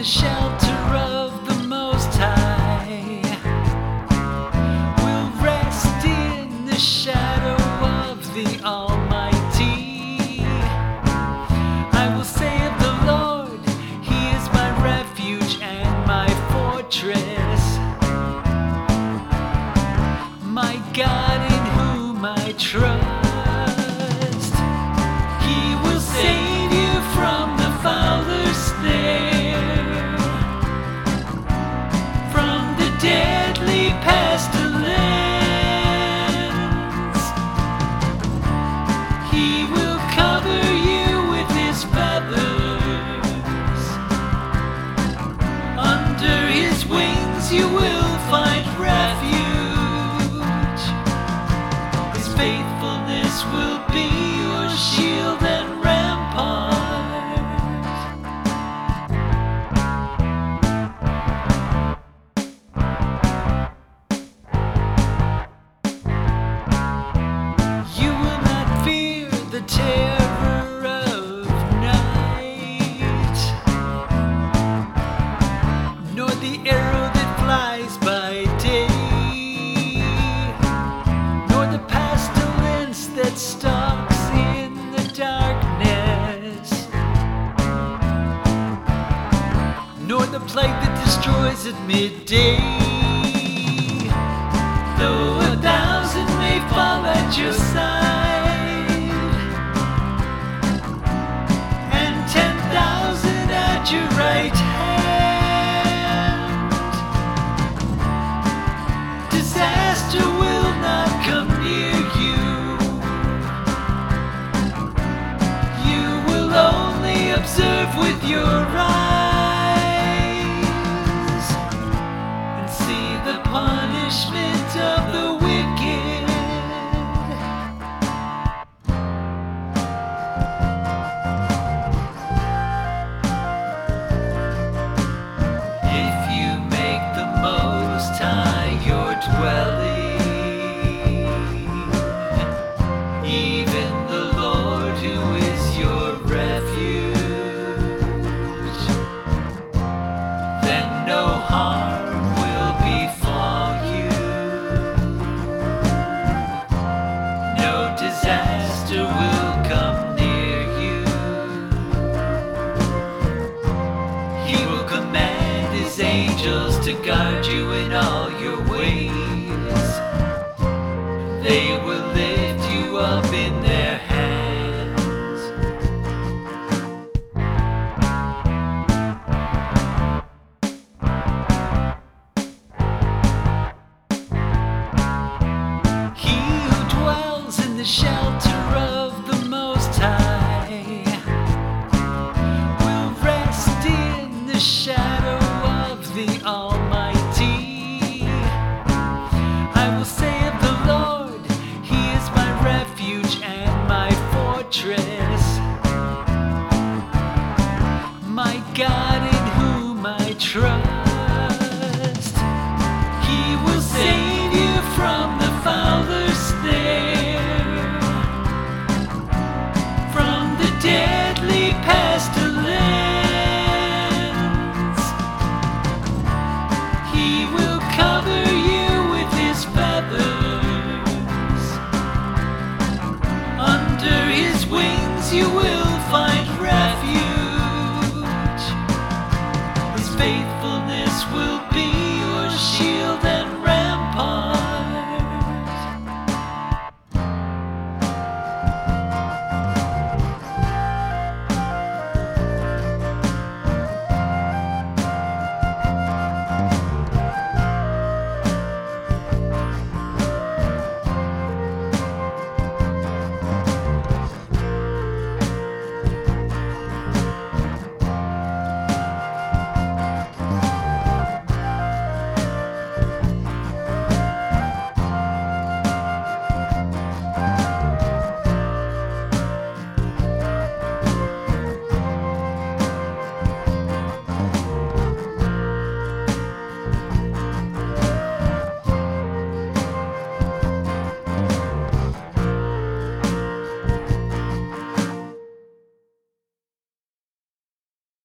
shelter of the Most High, will rest in the shadow of the Almighty. I will say of the Lord, He is my refuge and my fortress, my God in whom I trust. He will save you from the fowler's snare, from the deadly pestilence. He will cover you with His feathers. Under His wings you will find refuge. His faithfulness will be your shield and rampart. You will not fear the terror of night, nor the arrow that flies by day, nor the pestilence that stalks in the darkness, nor the plague that destroys at midday. Though 1,000 may fall at your side, and 10,000 at your right hand, disaster will not come near you. You will only observe with your eyes and see the punishment of the wicked. If you make the Most High your dwelling, even the Lord who is your refuge, then no harm will befall you, no disaster will come near you. He will command His angels to guard you in all your ways. They will lift you up in their hands. He who dwells in the shelter of the Most High will rest in the shadow of the Almighty. I will say of the Lord, He is my refuge and my fortress, my God in whom I trust. He will save you from the fowler's snare, from the deadly pestilence. He will cover you with His feathers. Under His wings you will